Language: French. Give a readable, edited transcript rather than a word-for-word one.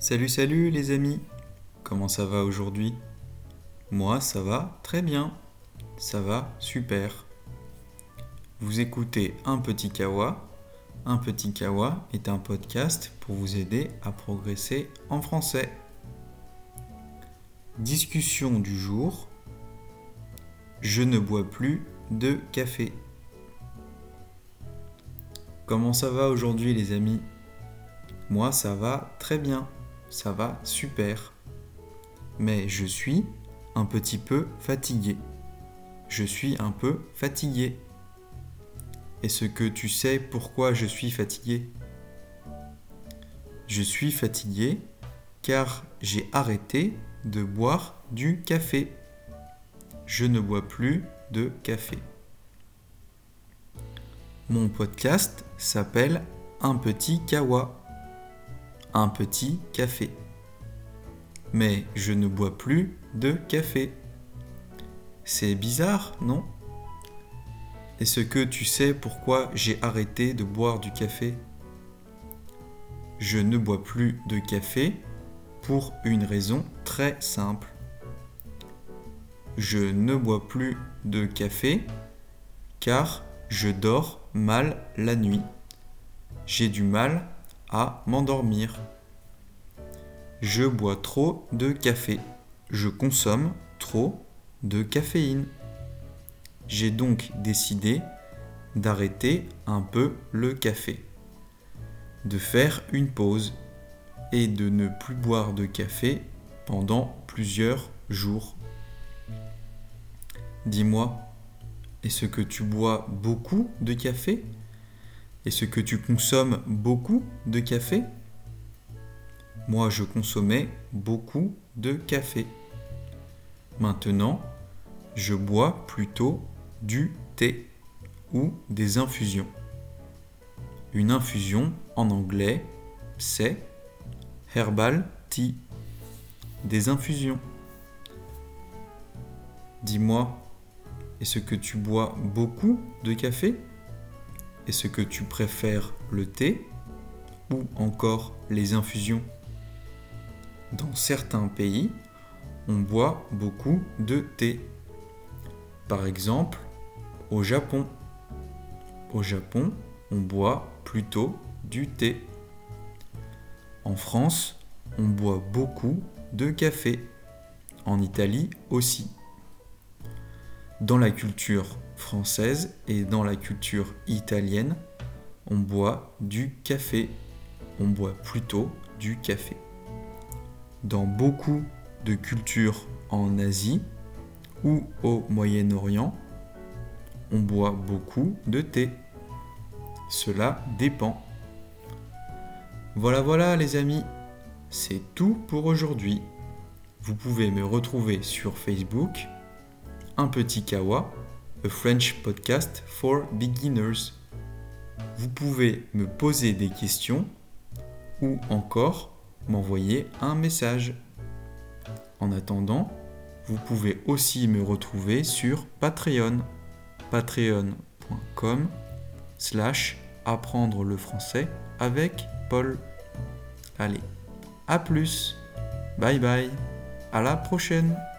Salut les amis, comment ça va aujourd'hui? Moi ça va très bien, ça va super. Vous écoutez Un Petit Kawa. Un Petit Kawa est un podcast pour vous aider à progresser en français. Discussion du jour. Je ne bois plus de café. Comment ça va aujourd'hui les amis? Moi ça va très bien, ça va super. Mais je suis un petit peu fatigué. Je suis un peu fatigué. Est-ce que tu sais pourquoi je suis fatigué? Je suis fatigué car j'ai arrêté de boire du café. Je ne bois plus de café. Mon podcast s'appelle Un Petit Kawa. Un petit café. Mais je ne bois plus de café. C'est bizarre, non? Est-ce que tu sais pourquoi j'ai arrêté de boire du café? Je ne bois plus de café pour une raison très simple. Je ne bois plus de café car je dors mal la nuit. J'ai du mal à m'endormir. Je bois trop de café. Je consomme trop de caféine. J'ai donc décidé d'arrêter un peu le café, de faire une pause et de ne plus boire de café pendant plusieurs jours. Dis-moi, est-ce que tu bois beaucoup de café? Est-ce que tu consommes beaucoup de café? Moi, je consommais beaucoup de café. Maintenant, je bois plutôt du thé ou des infusions. Une infusion, en anglais, c'est herbal tea. Des infusions. Dis-moi, est-ce que tu bois beaucoup de café? Est-ce que tu préfères le thé ou encore les infusions? Dans certains pays, on boit beaucoup de thé. Par exemple, au Japon. Au Japon, on boit plutôt du thé. En France, on boit beaucoup de café. En Italie aussi. Dans la culture française et dans la culture italienne, on boit du café. On boit plutôt du café. Dans beaucoup de cultures en Asie ou au Moyen-Orient, on boit beaucoup de thé. Cela dépend. Voilà les amis, c'est tout pour aujourd'hui. Vous pouvez me retrouver sur Facebook, Un Petit Kawa, a French podcast for beginners. Vous pouvez me poser des questions ou encore m'envoyer un message. En attendant, vous pouvez aussi me retrouver sur Patreon, patreon.com/apprendre le français avec Paul. Allez, à plus, bye bye, à la prochaine.